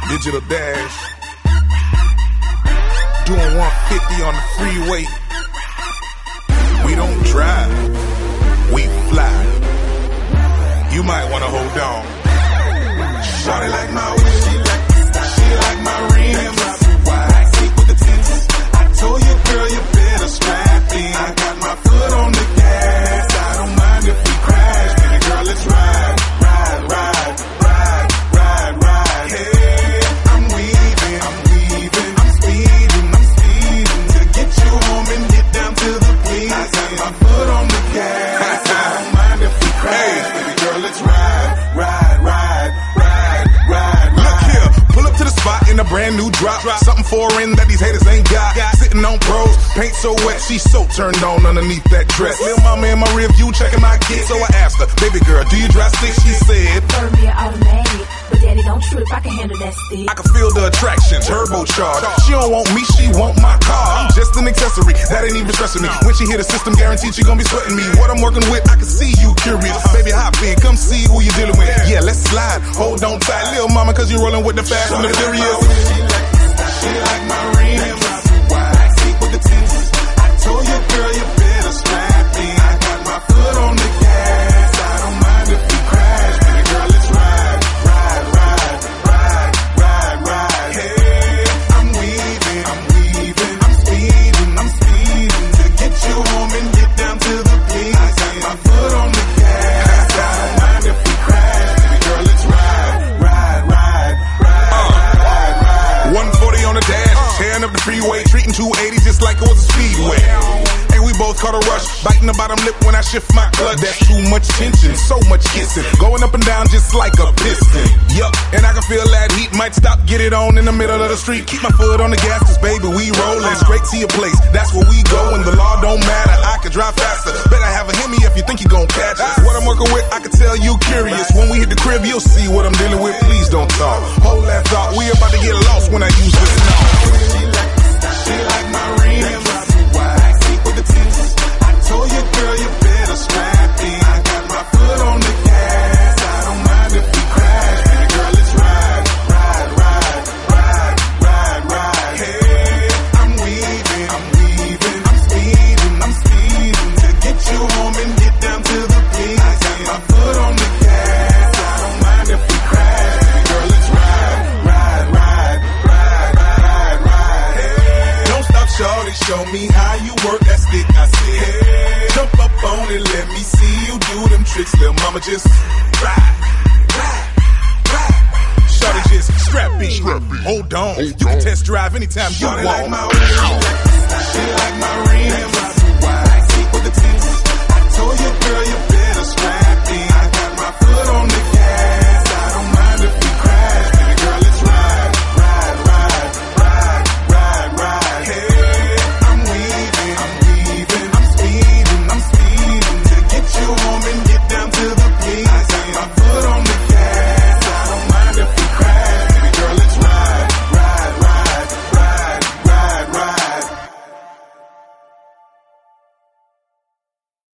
Digital Dash. Doing 150 on the freeway. We don't drive, we fly. You might wanna hold on. Shawty like my whip, she like my rims. Wide seat with the tints. I told you, girl, you better strap in. I got my foot on the gas. I don't mind if we crash. Baby girl, let's ride, ride, ride, ride, ride, ride. Hey, I'm weaving, I'm speeding to get you home and get down to the police. I got my foot on the gas. I don't mind if we crash. Baby girl, let's ride, ride, ride, ride, ride. Look here, pull up to the spot in a brand new drop. Something foreign that these haters ain't got. Sitting on pros, paint so wet, she's so turned on underneath that dress. Lil' mama in my rear view checking my kid, so I asked her, baby girl, do you drive stick? She said, prefer me an automatic, but daddy don't trip, I can handle that stick. I can feel the attraction, turbocharged. She don't want me, she want my car. I'm just an accessory, that ain't even stressing me. When she hit the system, guaranteed she gon' be sweating me. What I'm working with, I can see you curious. Baby, hop in, come see who you dealing with. Yeah, let's slide, hold on tight, lil' mama, cause you rolling with the fast and the furious. She like my rims, wide seat with the tints. I told you, girl, you better strap in. I got my foot on the gas. I don't mind if we crash. Baby girl, let's ride, ride, ride, ride, ride, ride. Hey, I'm weaving, I'm speeding to get you home and get down to the police. I got my foot on the gas. I don't mind if we crash. Baby girl, let's ride, ride, ride, ride, ride, ride. 140 on the dash, tearing up the freeway, treating 280 just like it was a speedway. And we both caught a rush, biting the bottom lip when I shift my clutch. That's too much tension, so much kissing, going up and down just like a piston. Yup, and I can feel that heat, might stop, get it on in the middle of the street. Keep my foot on the gas, cause baby, we rollin' straight to your place. That's where we go, and the law don't matter. I could drive faster, better have a Hemi if you think you gon' catch us. What I'm working with, I can tell you curious. When we hit the crib, you'll see what I'm dealing with. Please don't talk, hold that thought. We about to get lost when I use this song. She like my rims, wide seat with the tints. I told you, girl, you better strap in. I got my foot on the gas. I don't mind if we crash. Baby girl, let's ride, ride, ride, ride, ride, ride. Hey, I'm weaving, I'm speeding to get you home and get down to the police. I got my foot on the gas. I don't mind if we crash. Baby girl, let's ride, ride, ride, ride, ride, ride. Hey, don't stop, shorty, show me how you work that stick. I said, hey, jump up on it, let me see you do them tricks. Lil' mama, just ride, ride, ride. Shorty, just strap in, hold on. You can test drive anytime you want. She like my rims,